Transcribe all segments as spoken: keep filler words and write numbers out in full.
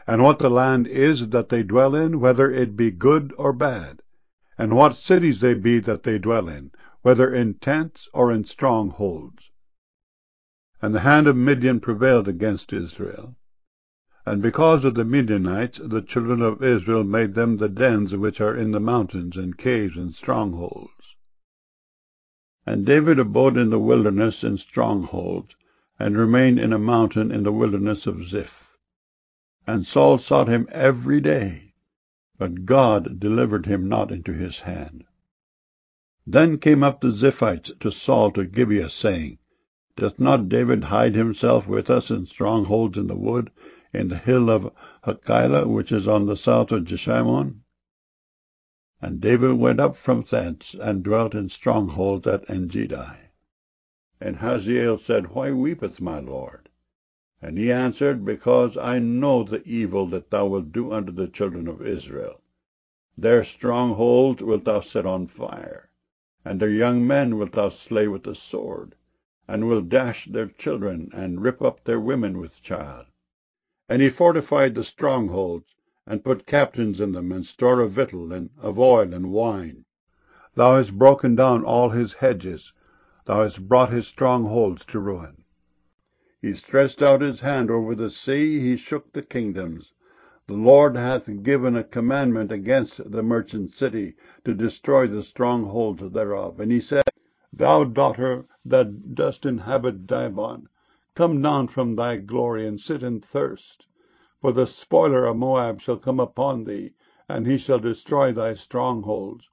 and what the land is that they dwell in, whether it be good or bad, and what cities they be that they dwell in, whether in tents or in strongholds. And the hand of Midian prevailed against Israel. And because of the Midianites, the children of Israel made them the dens which are in the mountains, and caves, and strongholds. And David abode in the wilderness in strongholds, and remained in a mountain in the wilderness of Ziph. And Saul sought him every day, but God delivered him not into his hand. Then came up the Ziphites to Saul to Gibeah, saying, Doth not David hide himself with us in strongholds in the wood, in the hill of Hachilah, which is on the south of Jeshimon? And David went up from thence, and dwelt in strongholds at Engedi. And Hazael said, Why weepeth my lord? And he answered, Because I know the evil that thou wilt do unto the children of Israel. Their strongholds wilt thou set on fire, and their young men wilt thou slay with the sword, and wilt dash their children, and rip up their women with child. And he fortified the strongholds, and put captains in them, and store of victual, and of oil, and wine. Thou hast broken down all his hedges, thou hast brought his strongholds to ruin. He stretched out his hand over the sea, he shook the kingdoms. The Lord hath given a commandment against the merchant city, to destroy the strongholds thereof. And he said, Thou daughter that dost inhabit Dibon, come down from thy glory, and sit in thirst. For the spoiler of Moab shall come upon thee, and he shall destroy thy strongholds.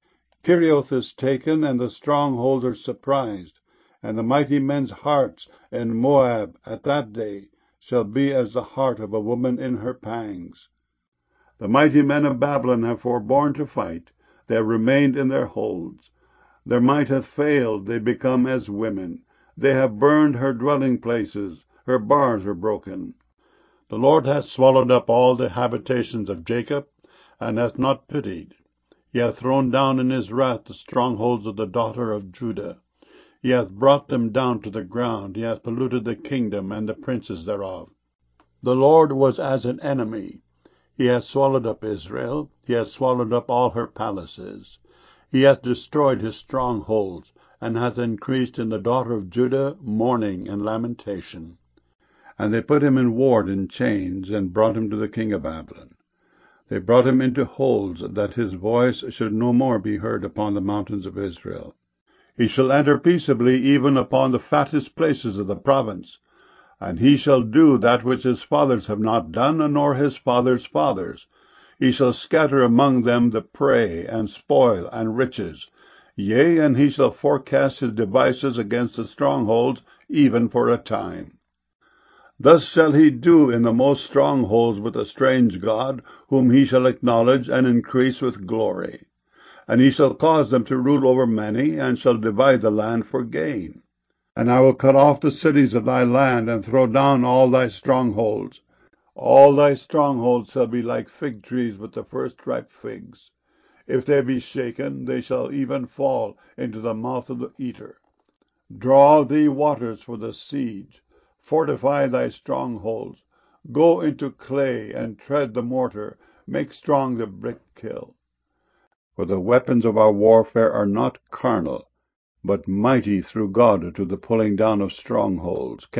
Kerioth is taken, and the strongholds are surprised, and the mighty men's hearts in Moab at that day shall be as the heart of a woman in her pangs. The mighty men of Babylon have forborne to fight, they have remained in their holds. Their might hath failed, they become as women. They have burned her dwelling places, her bars are broken. The Lord hath swallowed up all the habitations of Jacob, and hath not pitied. He hath thrown down in his wrath the strongholds of the daughter of Judah. He hath brought them down to the ground. He hath polluted the kingdom and the princes thereof. The Lord was as an enemy. He hath swallowed up Israel. He hath swallowed up all her palaces. He hath destroyed his strongholds, and hath increased in the daughter of Judah mourning and lamentation. And they put him in ward in chains, and brought him to the king of Babylon. They brought him into holds, that his voice should no more be heard upon the mountains of Israel. He shall enter peaceably even upon the fattest places of the province, and he shall do that which his fathers have not done, nor his fathers' fathers. He shall scatter among them the prey, and spoil, and riches. Yea, and he shall forecast his devices against the strongholds, even for a time. Thus shall he do in the most strongholds with a strange god, whom he shall acknowledge and increase with glory. And he shall cause them to rule over many, and shall divide the land for gain. And I will cut off the cities of thy land, and throw down all thy strongholds. All thy strongholds shall be like fig trees with the first ripe figs. If they be shaken, they shall even fall into the mouth of the eater. Draw thee waters for the siege. Fortify thy strongholds. Go into clay, and tread the mortar. Make strong the brick kiln. For the weapons of our warfare are not carnal, but mighty through God to the pulling down of strongholds,